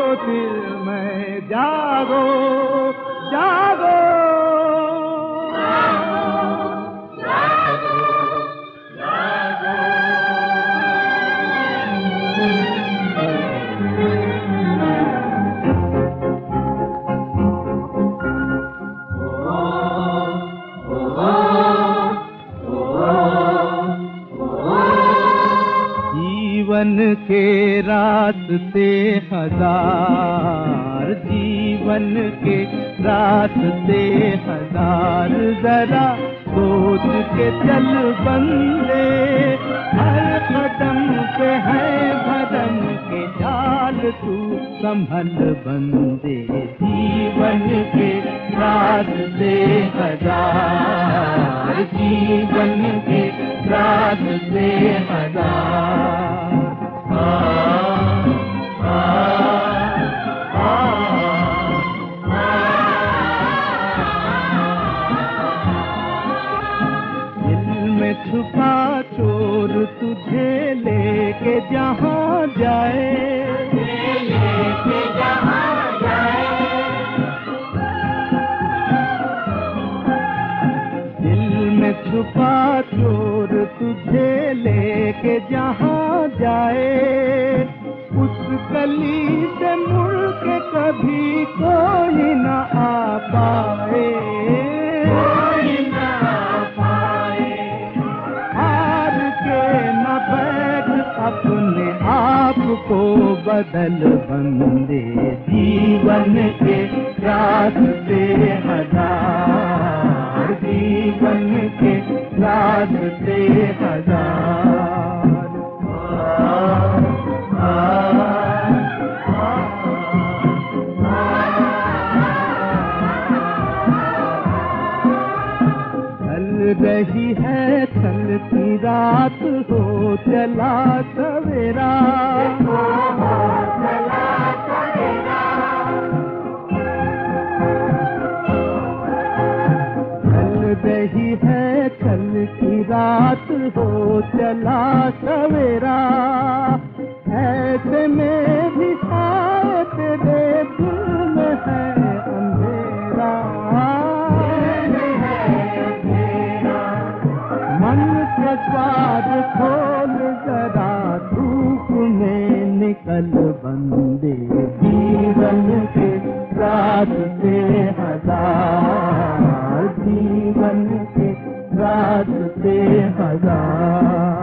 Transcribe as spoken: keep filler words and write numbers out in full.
दिल में जागो जागो जीवन के रास्ते हजार, जीवन के रास्ते हजार, जरा सोच के चल बंदे, हर कदम पे है भरम के जाल, तू संभल बंदे। जीवन के रास्ते हजार, जीवन के रास्ते हजार। दिल में छुपा चोर तुझे लेके जहाँ जाए, लेके जहाँ जाए। दिल में छुपा चोर तुझे लेके जहाँ जाए, उस गली से मुड़ के कभी कोई न आ पाए, कोई न आ पाए। हार के न बैठ अपने आप को बदल बंदे। जीवन के रास्ते हजार, जीवन के रास्ते हजार। चल रही है चलती रात, हो चला सवेरा, हो चला सवेरा। चल रही है चलती रात, हो चला सवेरा। ऐसे में भी आए तेरे दिल में है अंधेरा, मन के द्वार खोल जरा, धूप में निकल बंदे। जीवन के रास्ते हजार, जीवन के रास्ते हजार।